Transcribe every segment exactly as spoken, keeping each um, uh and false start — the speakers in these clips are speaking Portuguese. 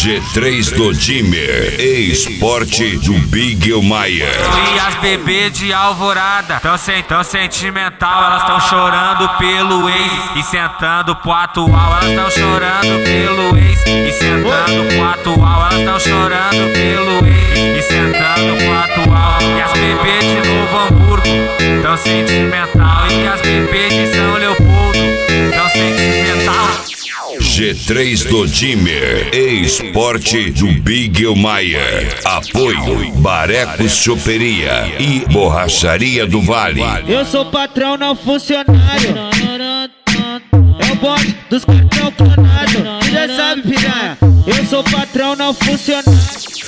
G três do Dimmer, esporte do Big Maia. E as bebês de Alvorada tão, sen tão sentimental, elas tão chorando pelo ex e sentando pro atual. Elas tão chorando pelo ex e sentando pro atual. Elas tão chorando pelo ex e sentando pro atual. E as bebês de Novo Hamburgo tão sentimental, e as bebês de São Leopoldo tão sentimental. G três do Dimmer, esporte do Big Maia. Apoio Barecos Choperia e Borracharia do Vale. Eu sou patrão, não funcionário. É o bonde dos cartão clonado. Tu já sabe, piranha. Eu sou patrão, não funcionário.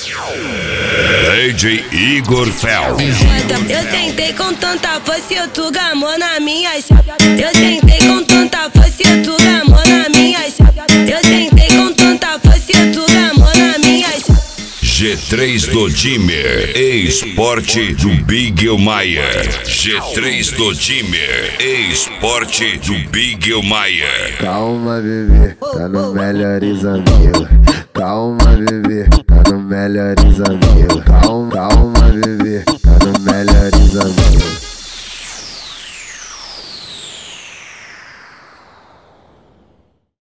D J Igor Fel. Eu sentei com tanta força e tu gamou na minha chapa. Eu sentei com tanta força e tu gamou na minha chapa. Eu sentei com tanta força e tu gamou na minha chapa. G três do Dimmer, esporte do Big Maia. G três do Dimmer, esporte do Big Maia. Calma, bebê, tá no melhores amigos. Calma, bebê, tá no melhores amigos. Calma, calma, bebê, tá no melhores amigos.